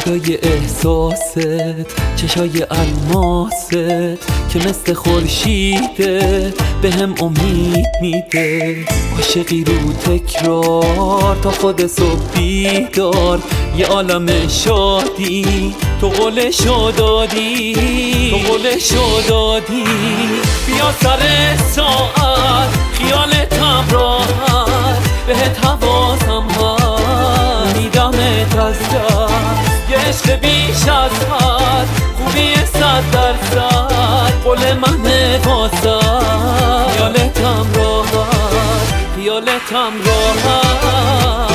فدای احساست، چشای الماست که مثل خورشیده به هم امید میده. عاشقی رو تکرار تا خود صبح بیدار، یه عالم شادی تو قولشو دادی، تو قولشو دادی. بیا سر ساعت خیالتم راحت، بهت حواسم هست میدمت از دست. یه عشق بیش از حد، خوبی 100%، قول منه واسه خیالتم راحت، خیالتم راحت.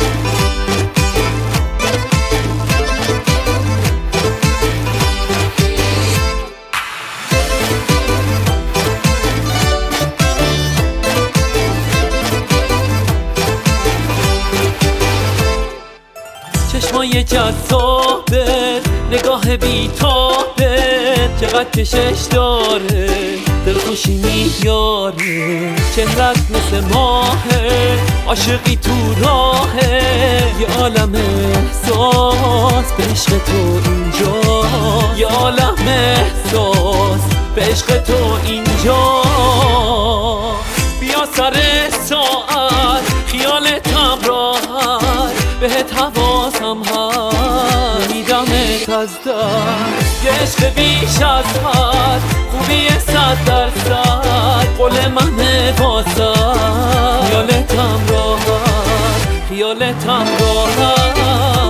چشمای جذابت، نگاه بیتابت، چقدر کشش داره، دلخوشی میاره. چهرت مثل ماهه، عاشقی تو راهه، یه عالم احساس به عشق تو اینجا، یه عالم احساس به عشق تو اینجا. بیا سر ساعت خیالتم راحت، بهت حواسم هست میدمت از دست. یه عشق بیش از حد، خوبی 100%، قول منه واسه خیالتم راحت، خیالتم راحت.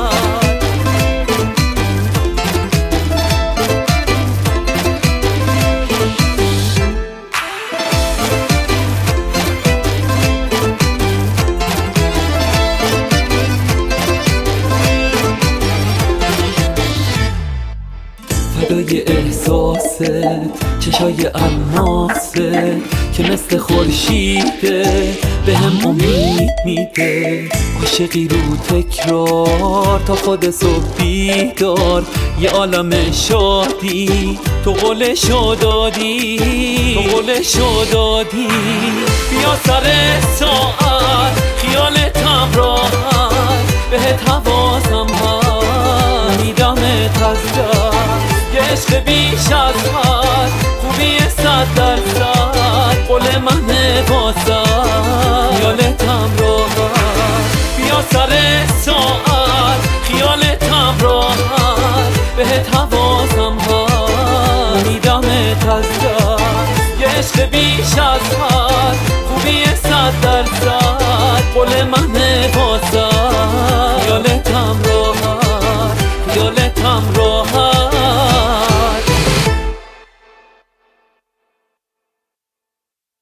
فدای احساست، چشای الماست که مثل خورشیده به هم امید میده. عاشقی رو تکرار تا خود صبح بیدار، یه عالم شادی تو قولشو دادی، تو قولشو دادی. بیا سر ساعت خیالتم راحت، بهت حواسم هست میدمت از دست. یه عشق بیش از حد، خوبی 100%، قول منه واسه خیالتم راحت. بیا سر ساعت خیالتم راحت، بهت حواسم هست میدمت از دست. یه عشق بیش از حد، خوبی 100%، قول منه واسه